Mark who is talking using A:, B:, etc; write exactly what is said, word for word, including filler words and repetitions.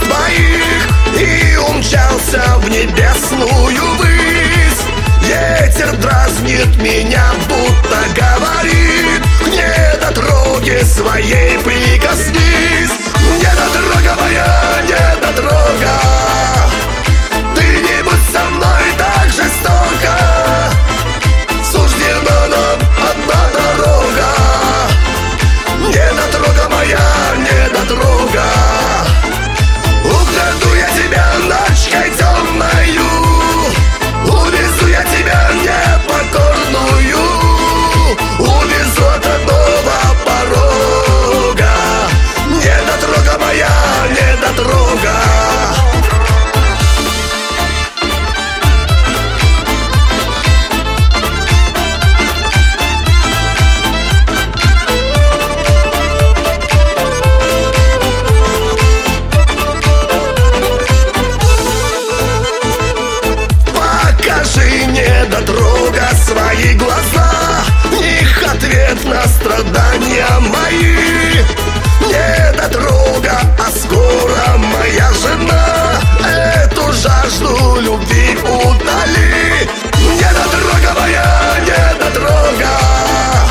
A: своих и умчался в небесную высь. Ветер дразнит меня, будто говорит: к недотроге своей прикоснись. Недотрога моя, недотрога, ты не будь со мной так жестоко. Суждена нам одна дорога. Недотрога моя, недотрога, украду я тебя ночкой темною, увезу я тебя непокорную, увезу от одного порога. Недотрога моя, недотрога. Недотрога свои глаза, в них ответ на страдания мои. Недотрога, а скоро моя жена эту жажду любви утоли. Недотрога моя, недотрога,